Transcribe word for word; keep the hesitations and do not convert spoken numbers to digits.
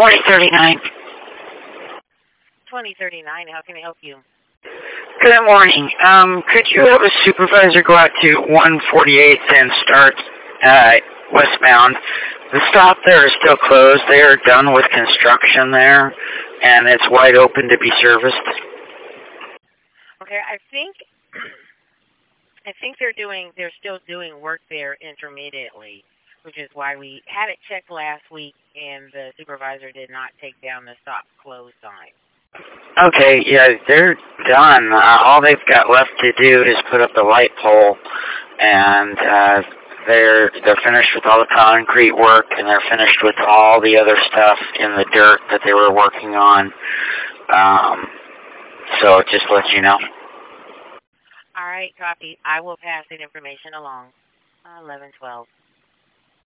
twenty thirty-nine. twenty thirty-nine, how can I help you? Good morning. Um, could you have a supervisor go out to one forty-eighth and start uh, westbound? The stop there is still closed. They are done with construction there, and it's wide open to be serviced. Okay, I think I think they're doing they're still doing work there intermittently, which is why we had it checked last week, and the supervisor did not take down the stop close sign. Okay, yeah, they're done. Uh, all they've got left to do is put up the light pole, and uh, they're they're finished with all the concrete work, and they're finished with all the other stuff in the dirt that they were working on. Um, so just to let you know. All right, copy. I will pass that information along. eleven twelve.